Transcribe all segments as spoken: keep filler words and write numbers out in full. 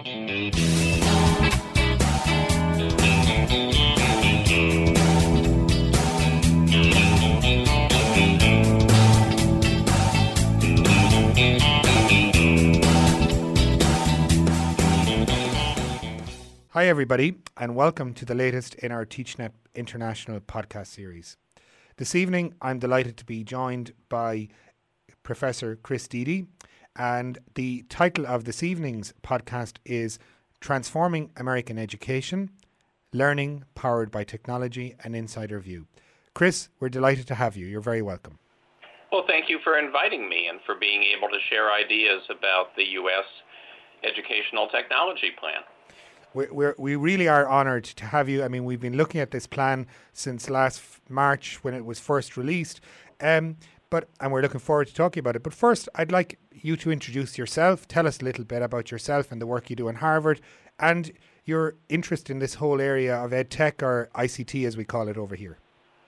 Hi everybody, and welcome to the latest in our TeachNet International podcast series. This evening I'm delighted to be joined by Professor Chris Deedy, and the title of this evening's podcast is Transforming American Education, Learning Powered by Technology, an Insider View. Chris, we're delighted to have you. You're very welcome. Well, thank you for inviting me and for being able to share ideas about the U S Educational Technology Plan. We're, we're, we really are honoured to have you. I mean, we've been looking at this plan since last March when it was first released, um, but and we're looking forward to talking about it. But first, I'd like you to introduce yourself. Tell us a little bit about yourself and the work you do in Harvard and your interest in this whole area of EdTech, or I C T as we call it over here.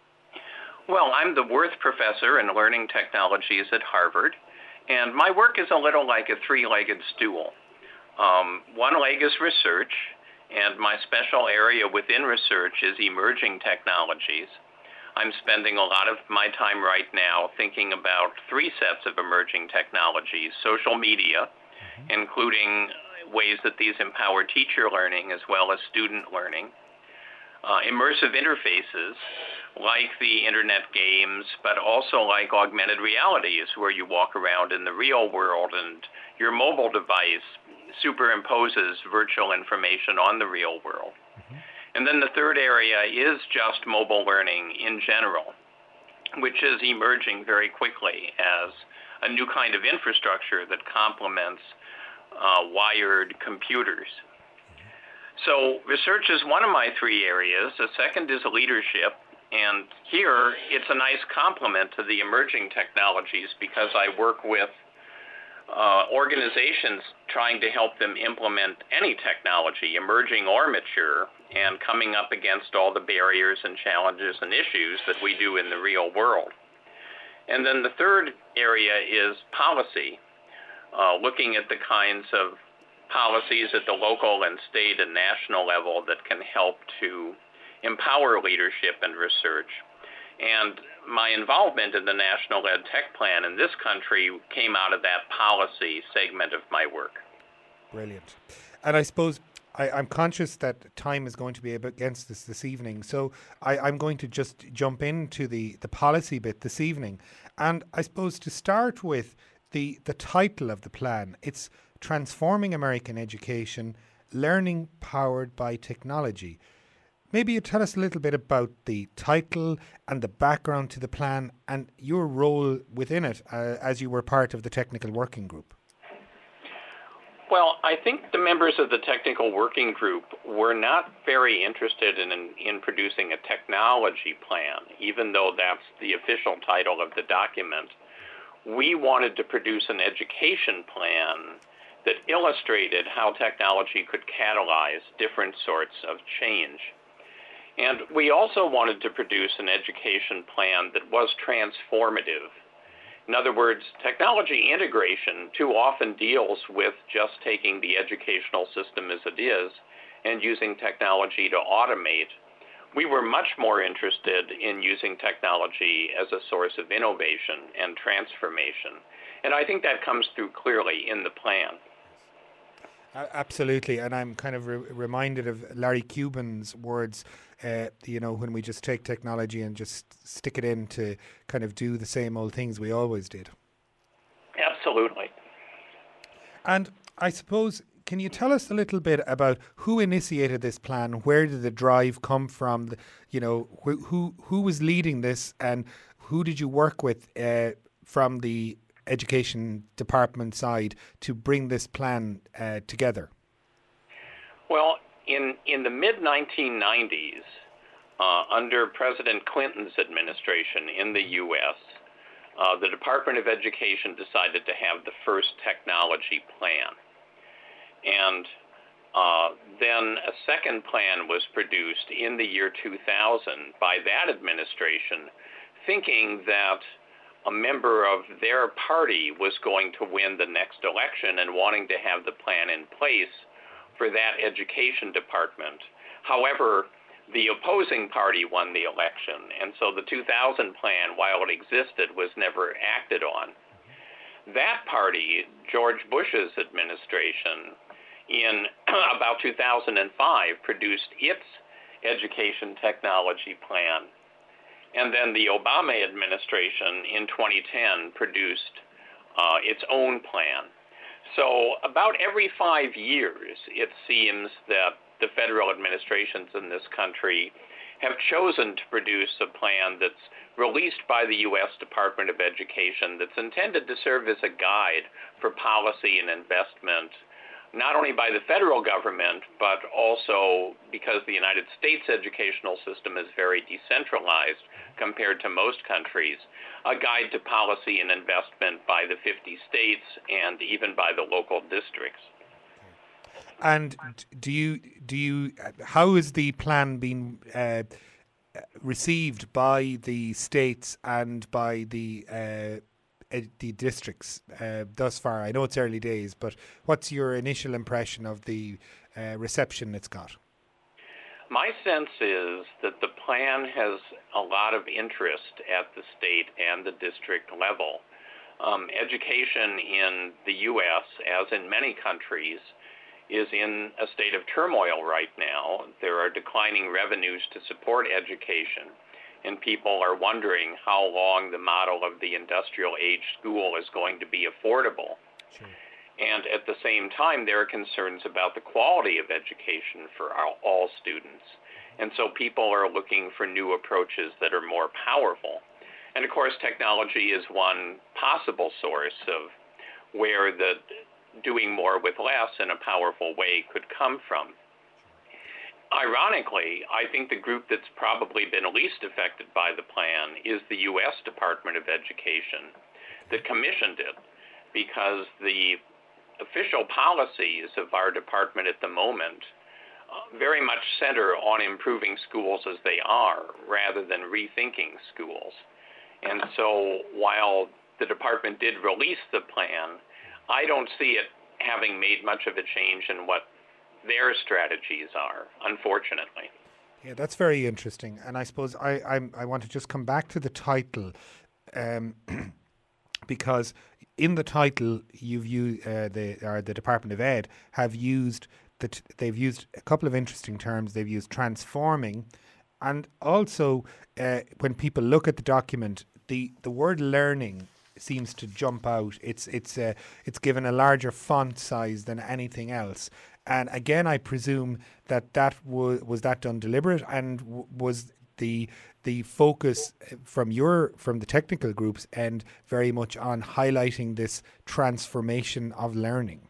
Well, I'm the Worth Professor in Learning Technologies at Harvard, and my work is a little like a three-legged stool. Um, one leg is research, and my special area within research is emerging technologies. I'm spending a lot of my time right now thinking about three sets of emerging technologies: social media, mm-hmm. including ways that these empower teacher learning as well as student learning, uh, immersive interfaces like the internet games, but also like augmented realities, where you walk around in the real world and your mobile device superimposes virtual information on the real world. Mm-hmm. And then the third area is just mobile learning in general, which is emerging very quickly as a new kind of infrastructure that complements uh, wired computers. Mm-hmm. So research is one of my three areas. The second is leadership. And here it's a nice complement to the emerging technologies because I work with Uh, organizations trying to help them implement any technology, emerging or mature, and coming up against all the barriers and challenges and issues that we do in the real world. And then the third area is policy, uh, looking at the kinds of policies at the local and state and national level that can help to empower leadership and research. And my involvement in the National EdTech Plan in this country came out of that policy segment of my work. Brilliant. And I suppose I, I'm conscious that time is going to be against us this evening, so I, I'm going to just jump into the, the policy bit this evening. And I suppose to start with the, the title of the plan, it's Transforming American Education, Learning Powered by Technology. Maybe you tell us a little bit about the title and the background to the plan and your role within it uh, as you were part of the technical working group. Well, I think the members of the technical working group were not very interested in, in, in producing a technology plan, even though that's the official title of the document. We wanted to produce an education plan that illustrated how technology could catalyze different sorts of change. And we also wanted to produce an education plan that was transformative. In other words, technology integration too often deals with just taking the educational system as it is and using technology to automate. We were much more interested in using technology as a source of innovation and transformation. And I think that comes through clearly in the plan. Uh, absolutely, and I'm kind of re- reminded of Larry Cuban's words, uh, you know, when we just take technology and just stick it in to kind of do the same old things we always did. Absolutely. And I suppose, can you tell us a little bit about who initiated this plan? Where did the drive come from? The, you know, wh- who who was leading this, and who did you work with uh, from the education department side to bring this plan uh, together? Well, in, in the mid nineteen nineties, uh, under President Clinton's administration in the U S, uh, the Department of Education decided to have the first technology plan. And uh, then a second plan was produced in the year two thousand by that administration, thinking that a member of their party was going to win the next election and wanting to have the plan in place for that education department. However, the opposing party won the election, and so the two thousand plan, while it existed, was never acted on. That party, George Bush's administration, in about two thousand five, produced its education technology plan. And then the Obama administration in twenty ten produced uh, its own plan. So about every five years, it seems that the federal administrations in this country have chosen to produce a plan that's released by the U S Department of Education that's intended to serve as a guide for policy and investment, not only by the federal government, but also because the United States educational system is very decentralized compared to most countries, a guide to policy and investment by the fifty states and even by the local districts. And do you do you how is the plan being uh, received by the states and by the uh, the districts uh, thus far? I know it's early days, but what's your initial impression of the uh, reception it's got? My sense is that the plan has a lot of interest at the state and the district level. Um, education in the U S, as in many countries, is in a state of turmoil right now. There are declining revenues to support education, and people are wondering how long the model of the industrial age school is going to be affordable. Sure. And at the same time, there are concerns about the quality of education for all, all students. And so people are looking for new approaches that are more powerful. And of course, technology is one possible source of where the doing more with less in a powerful way could come from. Ironically, I think the group that's probably been least affected by the plan is the U S Department of Education that commissioned it, because the official policies of our department at the moment uh, very much center on improving schools as they are rather than rethinking schools. And so while the department did release the plan, I don't see it having made much of a change in what their strategies are, unfortunately. Yeah, that's very interesting. And I suppose I I'm, I want to just come back to the title, um, because in the title you've used uh, the or the Department of Ed have used that they've used a couple of interesting terms. They've used transforming, and also uh, when people look at the document, the the word learning seems to jump out. It's it's uh, it's given a larger font size than anything else. And again, I presume that that was was that done deliberate, and w- was the the focus from your from the technical groups and very much on highlighting this transformation of learning.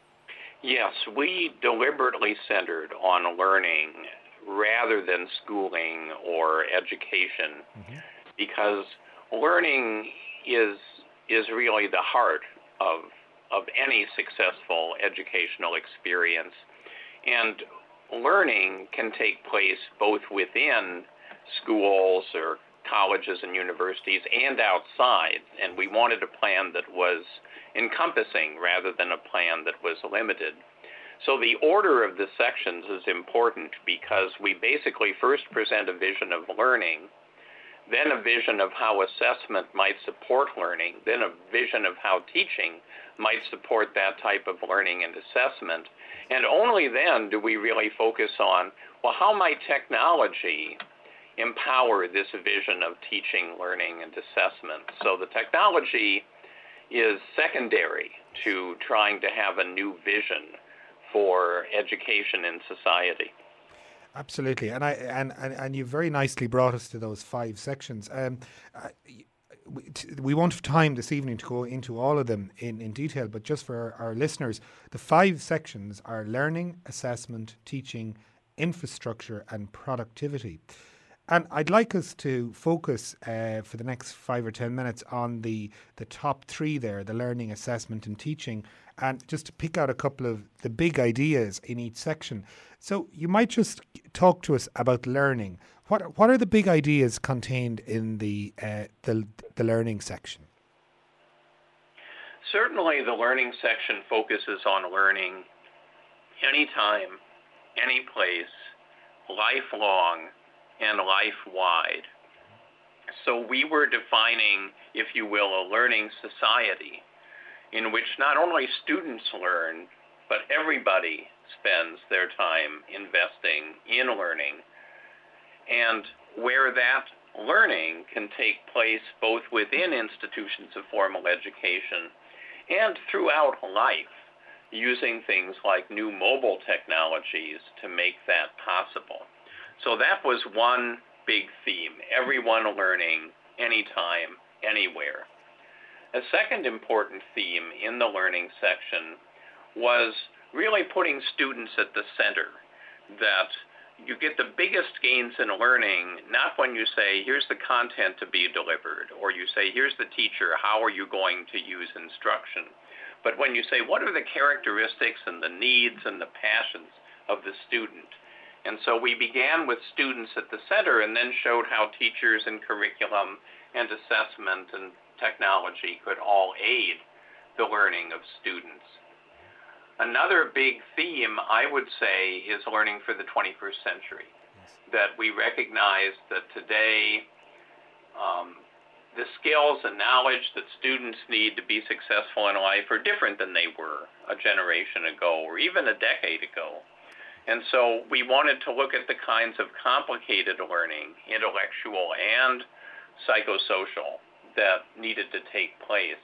Yes, we deliberately centered on learning rather than schooling or education, mm-hmm. because learning is is really the heart of of any successful educational experience. And learning can take place both within schools or colleges and universities and outside. And we wanted a plan that was encompassing rather than a plan that was limited. So the order of the sections is important because we basically first present a vision of learning, then a vision of how assessment might support learning, then a vision of how teaching might support that type of learning and assessment. And only then do we really focus on, well, how might technology empower this vision of teaching, learning, and assessment? So the technology is secondary to trying to have a new vision for education in society. Absolutely, and I and, and, and you very nicely brought us to those five sections. Um, uh, we, t- we won't have time this evening to go into all of them in, in detail, but just for our, our listeners, the five sections are learning, assessment, teaching, infrastructure, and productivity. And I'd like us to focus uh, for the next five or ten minutes on the, the top three there, the learning, assessment, and teaching, and just to pick out a couple of the big ideas in each section. So you might just talk to us about learning. What what are the big ideas contained in the uh, the, the learning section? Certainly the learning section focuses on learning anytime, any place, lifelong, and life-wide. So we were defining, if you will, a learning society in which not only students learn, but everybody spends their time investing in learning, and where that learning can take place both within institutions of formal education and throughout life, using things like new mobile technologies to make that possible. So that was one big theme, everyone learning, anytime, anywhere. A second important theme in the learning section was really putting students at the center, that you get the biggest gains in learning not when you say, here's the content to be delivered, or you say, here's the teacher, how are you going to use instruction, but when you say, what are the characteristics and the needs and the passions of the student? And so we began with students at the center and then showed how teachers and curriculum and assessment and technology could all aid the learning of students. Another big theme, I would say, is learning for the twenty-first century. Yes. That we recognize that today um, the skills and knowledge that students need to be successful in life are different than they were a generation ago or even a decade ago. And so we wanted to look at the kinds of complicated learning, intellectual and psychosocial, that needed to take place.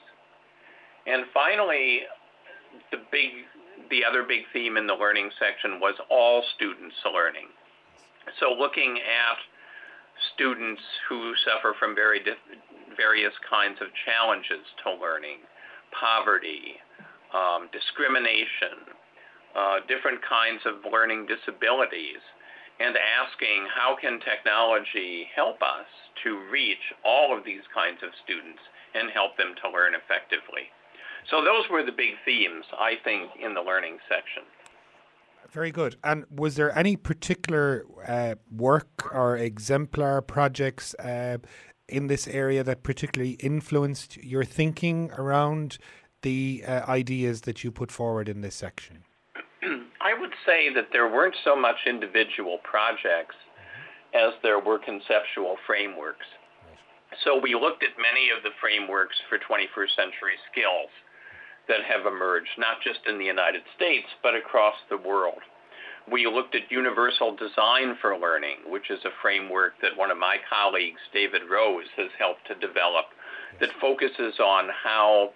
And finally, the big, the other big theme in the learning section was all students learning. So looking at students who suffer from very diff- various kinds of challenges to learning, poverty, um, discrimination, uh, different kinds of learning disabilities, and asking how can technology help us to reach all of these kinds of students and help them to learn effectively. So those were the big themes, I think, in the learning section. Very good. And was there any particular uh, work or exemplar projects uh, in this area that particularly influenced your thinking around the uh, ideas that you put forward in this section? I would say that there weren't so much individual projects mm-hmm. as there were conceptual frameworks. Right. So we looked at many of the frameworks for twenty-first century skills that have emerged, not just in the United States, but across the world. We looked at universal design for learning, which is a framework that one of my colleagues, David Rose, has helped to develop, that focuses on how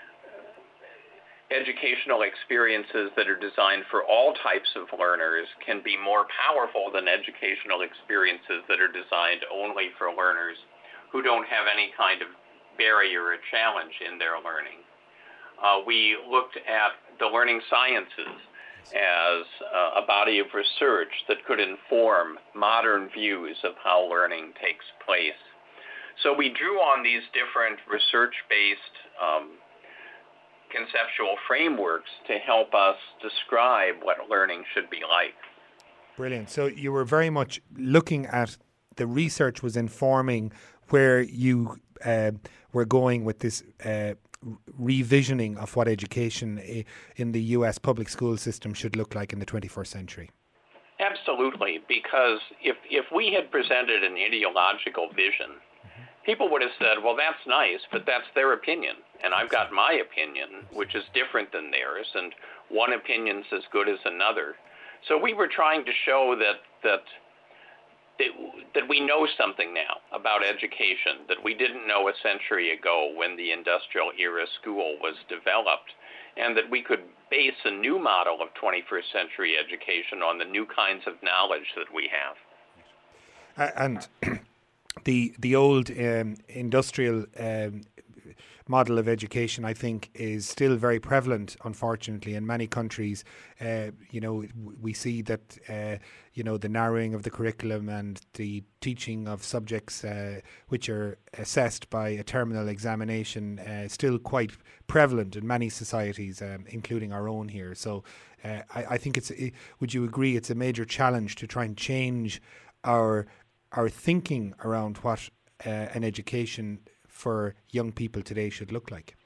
educational experiences that are designed for all types of learners can be more powerful than educational experiences that are designed only for learners who don't have any kind of barrier or challenge in their learning. Uh, we looked at the learning sciences as uh, a body of research that could inform modern views of how learning takes place. So we drew on these different research-based um, conceptual frameworks to help us describe what learning should be like. Brilliant. So you were very much looking at the research was informing where you uh, were going with this uh, revisioning of what education in the U S public school system should look like in the twenty-first century. Absolutely, because if, if we had presented an ideological vision, mm-hmm. people would have said, well, that's nice, but that's their opinion. And I've got my opinion, which is different than theirs, and one opinion's as good as another. So we were trying to show that that that, that we know something now about education that we didn't know a century ago when the industrial era school was developed, and that we could base a new model of twenty-first century education on the new kinds of knowledge that we have. Uh, and the the old um, industrial um, model of education, I think, is still very prevalent, unfortunately, in many countries. Uh, you know, we see that, uh, you know, the narrowing of the curriculum and the teaching of subjects uh, which are assessed by a terminal examination uh, still quite prevalent in many societies, um, including our own here. So uh, I, I think it's, it, would you agree, it's a major challenge to try and change our our thinking around what uh, an education for young people today should look like?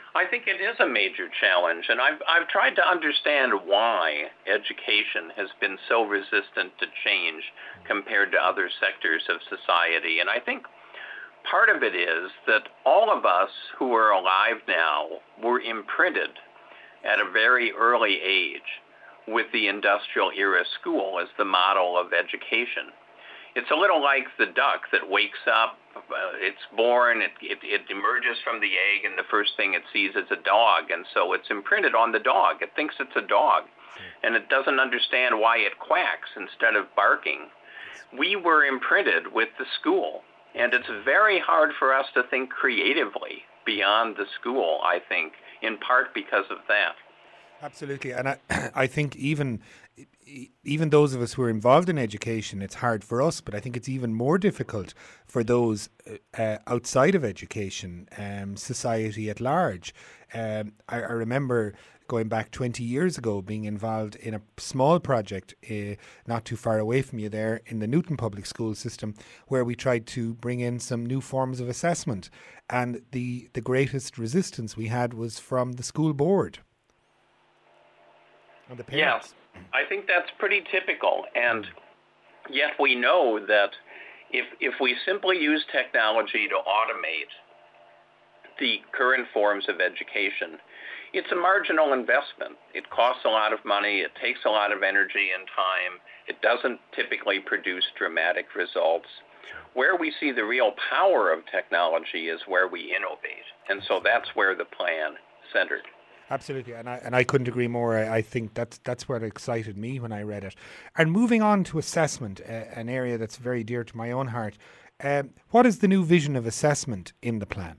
I think it is a major challenge, and I've, I've tried to understand why education has been so resistant to change compared to other sectors of society. And I think part of it is that all of us who are alive now were imprinted at a very early age with the industrial era school as the model of education. It's a little like the duck that wakes up, uh, it's born, it, it, it emerges from the egg, and the first thing it sees is a dog, and so it's imprinted on the dog. It thinks it's a dog, and it doesn't understand why it quacks instead of barking. We were imprinted with the school, and it's very hard for us to think creatively beyond the school, I think, in part because of that. Absolutely, and I, I think even even those of us who are involved in education, it's hard for us, but I think it's even more difficult for those uh, outside of education, um, society at large. Um, I, I remember going back twenty years ago, being involved in a small project uh, not too far away from you there in the Newton Public School system, where we tried to bring in some new forms of assessment. And the, the greatest resistance we had was from the school board and the parents. Yes, I think that's pretty typical. And yet we know that if, if we simply use technology to automate the current forms of education, it's a marginal investment. It costs a lot of money. It takes a lot of energy and time. It doesn't typically produce dramatic results. Where we see the real power of technology is where we innovate. And so that's where the plan centered. Absolutely, and I and I couldn't agree more. I, I think that's that's what excited me when I read it. And moving on to assessment, uh, an area that's very dear to my own heart. Um, what is the new vision of assessment in the plan?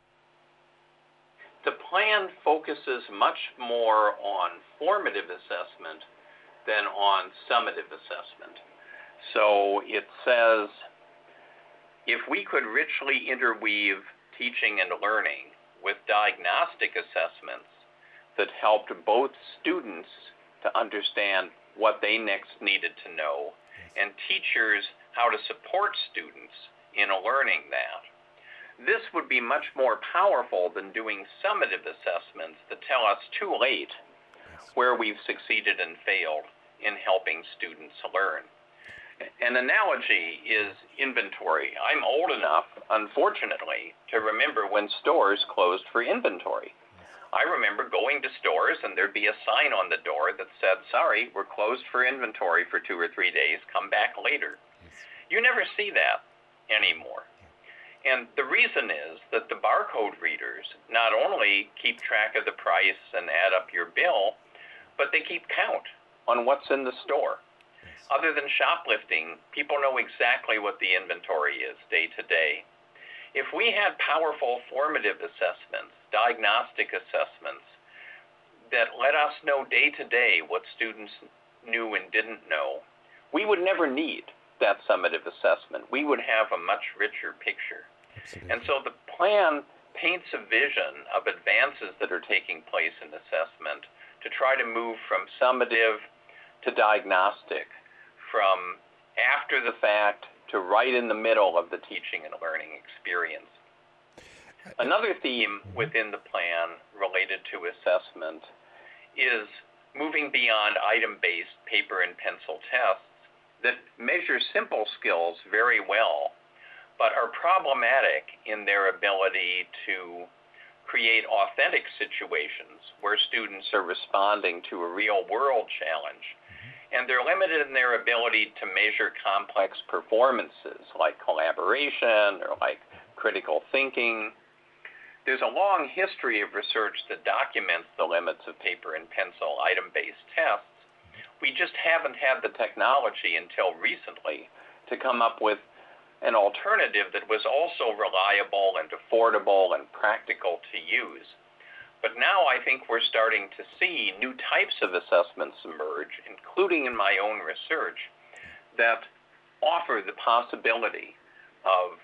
The plan focuses much more on formative assessment than on summative assessment. So it says, if we could richly interweave teaching and learning with diagnostic assessments that helped both students to understand what they next needed to know, and teachers how to support students in learning that, this would be much more powerful than doing summative assessments that tell us too late where we've succeeded and failed in helping students learn. An analogy is inventory. I'm old enough, unfortunately, to remember when stores closed for inventory. I remember going to stores and there'd be a sign on the door that said, sorry, we're closed for inventory for two or three days, come back later. You never see that anymore. And the reason is that the barcode readers not only keep track of the price and add up your bill, but they keep count on what's in the store. Other than shoplifting, people know exactly what the inventory is day to day. If we had powerful formative assessments, diagnostic assessments, that let us know day to day what students knew and didn't know, we would never need that summative assessment. We would have a much richer picture. Absolutely. And so the plan paints a vision of advances that are taking place in assessment to try to move from summative to diagnostic, from after the fact to right in the middle of the teaching and learning experience. Another theme within the plan related to assessment is moving beyond item-based paper and pencil tests that measure simple skills very well, but are problematic in their ability to create authentic situations where students are responding to a real-world challenge. And they're limited in their ability to measure complex performances like collaboration or like critical thinking. There's a long history of research that documents the limits of paper and pencil item-based tests. We just haven't had the technology until recently to come up with an alternative that was also reliable and affordable and practical to use. But now I think we're starting to see new types of assessments emerge, including in my own research, that offer the possibility of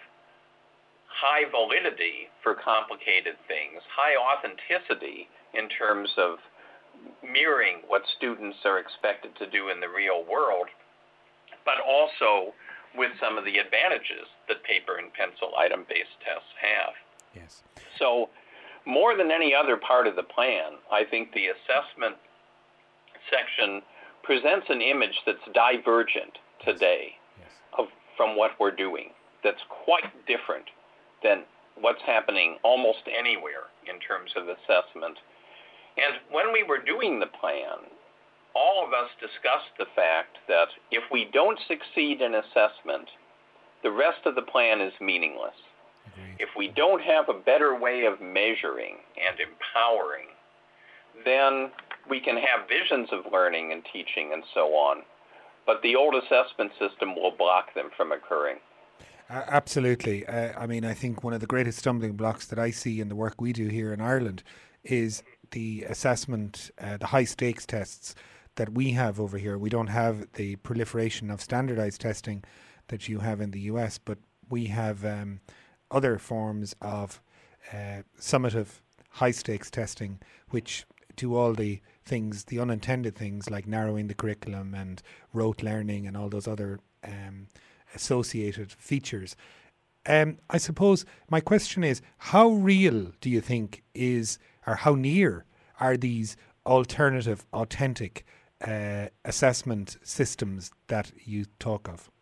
high validity for complicated things, high authenticity in terms of mirroring what students are expected to do in the real world, but also with some of the advantages that paper and pencil item-based tests have. Yes. So more than any other part of the plan, I think the assessment section presents an image that's divergent today Yes. of from what we're doing. That's quite different than what's happening almost anywhere in terms of assessment. And when we were doing the plan, all of us discussed the fact that if we don't succeed in assessment, the rest of the plan is meaningless. Agreed. If we don't have a better way of measuring and empowering, then we can have visions of learning and teaching and so on, but the old assessment system will block them from occurring. Uh, absolutely. Uh, I mean, I think one of the greatest stumbling blocks that I see in the work we do here in Ireland is the assessment, uh, the high stakes tests that we have over here. We don't have the proliferation of standardized testing that you have in the U S, but we have um, other forms of uh, summative high stakes testing, which do all the things, the unintended things like narrowing the curriculum and rote learning and all those other um, associated features. Um, I suppose my question is, how real do you think is, or how near are these alternative, authentic uh, assessment systems that you talk of?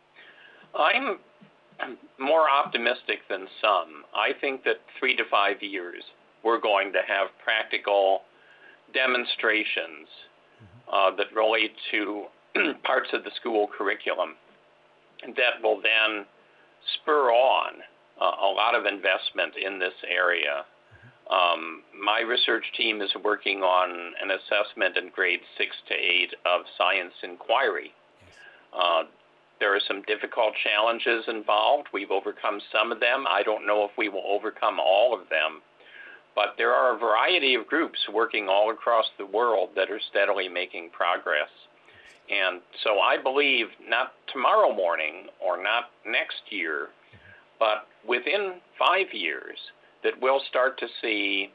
I'm more optimistic than some. I think that three to five years we're going to have practical demonstrations uh, that relate to parts of the school curriculum that will then spur on uh, a lot of investment in this area. Um, my research team is working on an assessment in grades six to eight of science inquiry. Uh, there are some difficult challenges involved. We've overcome some of them. I don't know if we will overcome all of them, but there are a variety of groups working all across the world that are steadily making progress. And so I believe not tomorrow morning or not next year, but within five years, that we'll start to see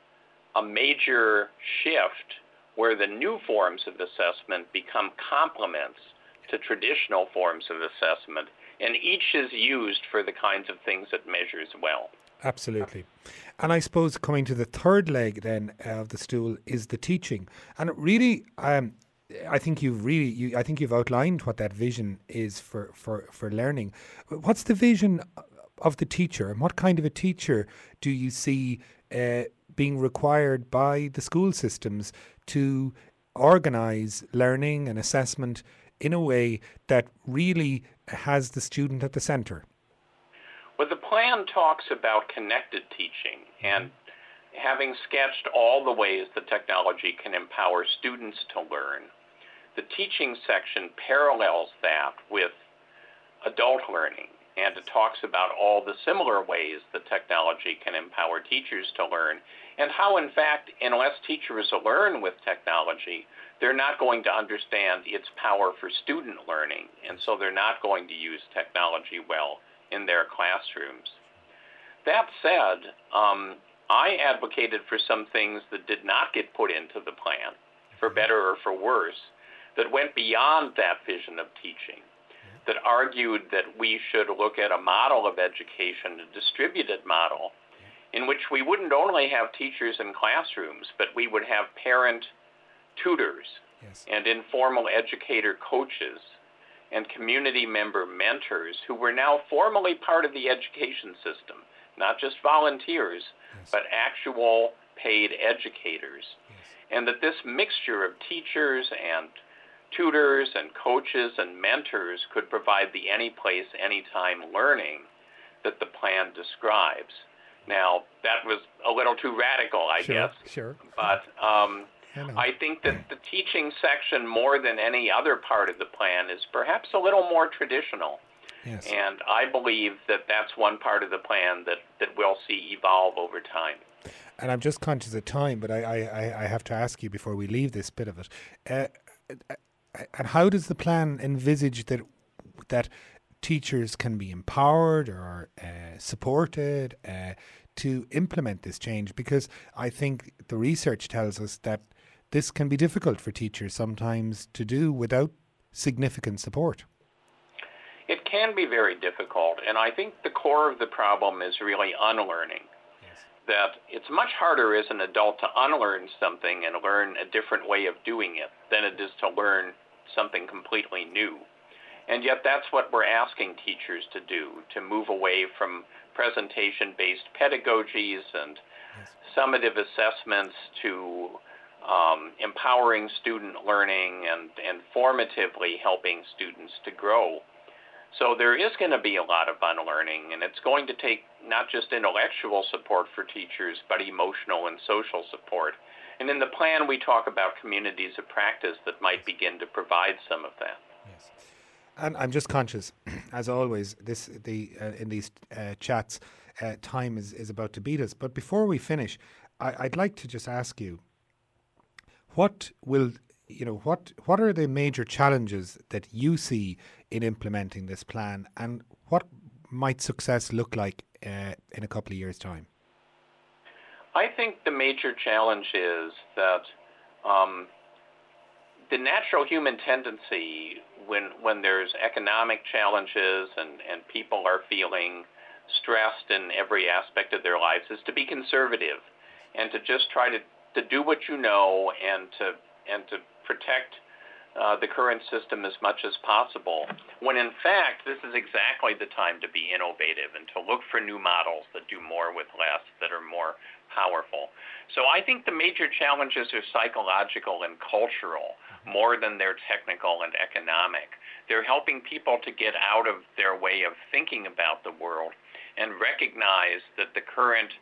a major shift where the new forms of assessment become complements to traditional forms of assessment, and each is used for the kinds of things it measures well. Absolutely. And I suppose coming to the third leg then of the stool is the teaching. And it really, um, I think you've really, you, I think you've outlined what that vision is for, for, for learning. What's the vision of the teacher, and what kind of a teacher do you see uh, being required by the school systems to organise learning and assessment in a way that really has the student at the centre? Well, the plan talks about connected teaching, and having sketched all the ways that technology can empower students to learn, the teaching section parallels that with adult learning, and it talks about all the similar ways that technology can empower teachers to learn, and how, in fact, unless teachers learn with technology, they're not going to understand its power for student learning, and so they're not going to use technology well in their classrooms. That said, um, I advocated for some things that did not get put into the plan, for better or for worse, that went beyond that vision of teaching, that argued that we should look at a model of education, a distributed model, in which we wouldn't only have teachers in classrooms, but we would have parent tutors Yes. and informal educator coaches and community member mentors who were now formally part of the education system, not just volunteers, Yes. but actual paid educators. Yes. And that this mixture of teachers and tutors and coaches and mentors could provide the any place, anytime learning that the plan describes. Now, that was a little too radical, I Sure, guess. sure. But um, I know. I think that the teaching section, more than any other part of the plan, is perhaps a little more traditional. Yes. And I believe that that's one part of the plan that, that we'll see evolve over time. And I'm just conscious of time, but I, I, I have to ask you before we leave this bit of it. Uh, and how does the plan envisage that that teachers can be empowered or uh, supported uh, to implement this change? Because I think the research tells us that this can be difficult for teachers sometimes to do without significant support. It can be very difficult, and I think the core of the problem is really unlearning. Yes. that it's much harder as an adult to unlearn something and learn a different way of doing it than it is to learn something completely new. And yet that's what we're asking teachers to do, to move away from presentation-based pedagogies and yes. summative assessments to um, empowering student learning and, and formatively helping students to grow. So there is going to be a lot of unlearning, and it's going to take not just intellectual support for teachers, but emotional and social support. And in the plan, we talk about communities of practice that might begin to provide some of that. Yes. And I'm just conscious, as always, this the uh, in these uh, chats, uh, time is, is about to beat us. But before we finish, I, I'd like to just ask you, what will you know what what are the major challenges that you see in implementing this plan, and what might success look like uh, in a couple of years' time? I think the major challenge is that um, the natural human tendency when when there's economic challenges and, and people are feeling stressed in every aspect of their lives is to be conservative and to just try to, to do what you know and to and to protect uh, the current system as much as possible, when in fact this is exactly the time to be innovative and to look for new models that do more with less, that are more powerful. So I think the major challenges are psychological and cultural more than they're technical and economic. They're helping people to get out of their way of thinking about the world and recognize that the current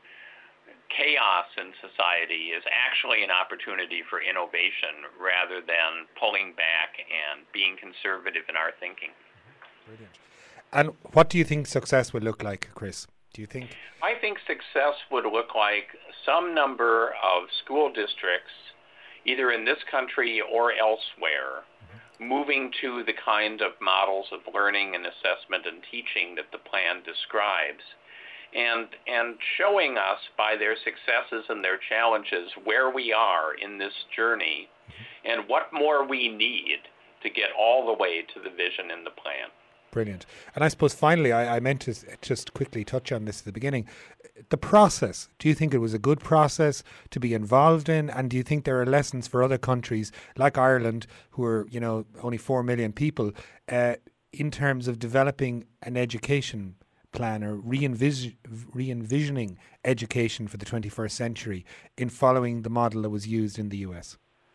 chaos in society is actually an opportunity for innovation rather than pulling back and being conservative in our thinking. Brilliant. And what do you think success would look like, Chris? Do you think? I think success would look like some number of school districts, either in this country or elsewhere, mm-hmm. moving to the kind of models of learning and assessment and teaching that the plan describes, and and showing us by their successes and their challenges where we are in this journey mm-hmm. and what more we need to get all the way to the vision in the plan. Brilliant. And I suppose finally, I, I meant to just quickly touch on this at the beginning. The process, do you think it was a good process to be involved in? And do you think there are lessons for other countries like Ireland, who are, you know, only four million people, uh, in terms of developing an education plan or re-envis- re-envisioning education for the twenty-first century in following the model that was used in the U S?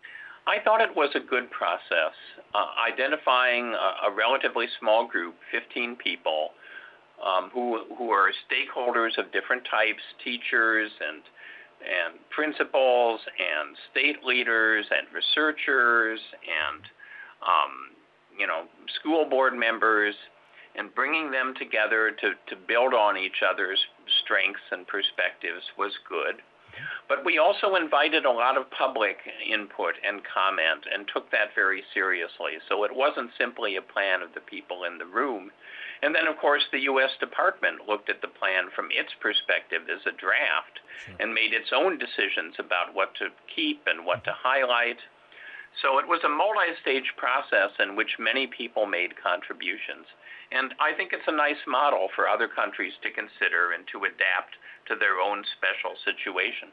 I thought it was a good process, uh, identifying a, a relatively small group, fifteen people, um, who who are stakeholders of different types, teachers and and principals and state leaders and researchers and um, you know school board members, and bringing them together to, to build on each other's strengths and perspectives was good. But we also invited a lot of public input and comment and took that very seriously. So it wasn't simply a plan of the people in the room. And then, of course, the U S Department looked at the plan from its perspective as a draft sure. and made its own decisions about what to keep and what to highlight. So it was a multi-stage process in which many people made contributions. And I think it's a nice model for other countries to consider and to adapt to their own special situation.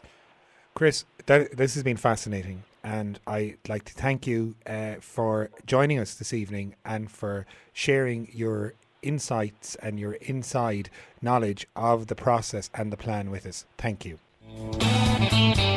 Chris, that, this has been fascinating, and I'd like to thank you uh, for joining us this evening and for sharing your insights and your inside knowledge of the process and the plan with us. Thank you.